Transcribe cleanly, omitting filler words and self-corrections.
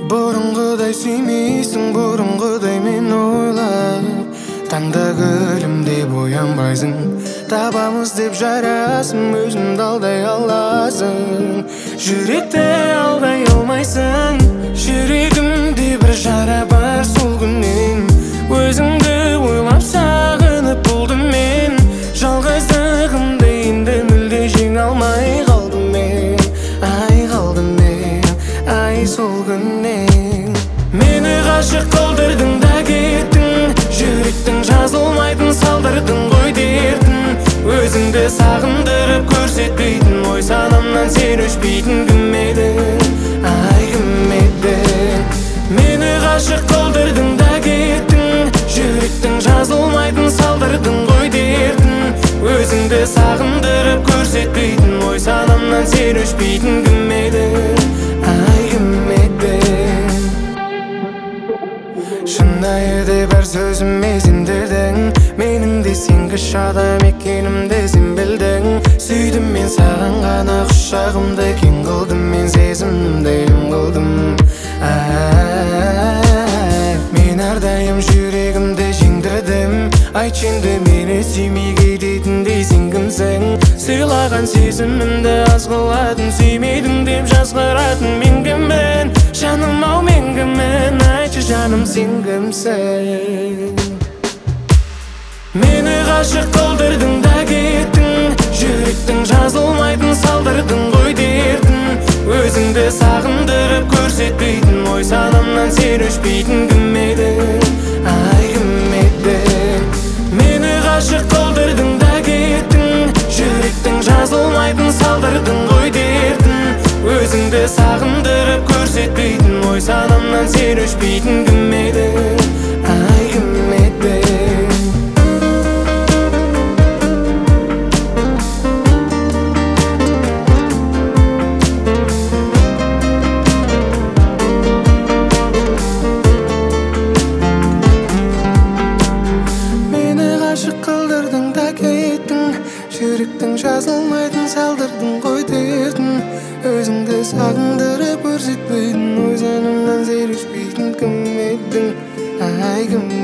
Бұрынғыдай сүймейсің, бұрынғыдай мен ойлап таңда күлімде боянбайсың. Табамыз деп жарасым, өзіңді алдай аласың. Жүректі алдай алмайсың. Жүрегімде бір жара бар сол күннен. Өзіңді ойлап сағынып болдым мен. Жалғыздығымды енді мүлде жеңе алмай қалдым мен. Ай қалдым мен, ай сол күннен. Мені ғашық қылдырдың да кеттің. Жүректің жазылмайтын салдырдың ғой дертін. Өзіңді сағындырып көрсетпейтін, ой санамнан сен өшпейтін кім едің? Ай кім едің? Мені ғашық қылдырдың да кеттің. Жүректің жазылмайтын салдырдың ғой дертін. Өзіңді сағындырып көрсетпейтін, ой санамнан сен өшпейтін кім едің? Ай кім едің? Шынайы бар сөзіме сендірдің. Менің де сенгіш адам екенімді сен білдің. Сүйдім мен саған ғана, құшағымды кең қылдым, мен сезімімді ем қылдым. Мен әрдайым жүрегімді жеңдірдім. Айтшы енді мені сүймей кететіндей сен кімсің? Сыйлаған сезімімді аз қылатын, сүймедің деп жазғыратын мен кіммін? Жаным ау мен кіммін? Айтшы жаным сен кімсің? Мені ғашық қылдырдың да кеттің. Жүректің жазылмайтын салдырдың ғой дертін. Өзіңді сағындырып көрсетпейтін, ой санамнан сен өшпейтін кім едің? Ай кім едің? Мені ғашық қылдырдың да кеттің. Жүректің жазылмайтын салдырдың ғой дертін. Өзіңді сағындырып көрсетпейтін, ой санамнан сен өшпейтін кім едің? Ай кім едің? Қылдырдың да кеттің. Жүректің жазылмайтын салдырдың ғой дертін. Өзіңді сағындырып көрсетпейтін, ой санамнан сен өшпейтін кім едің? Ай кім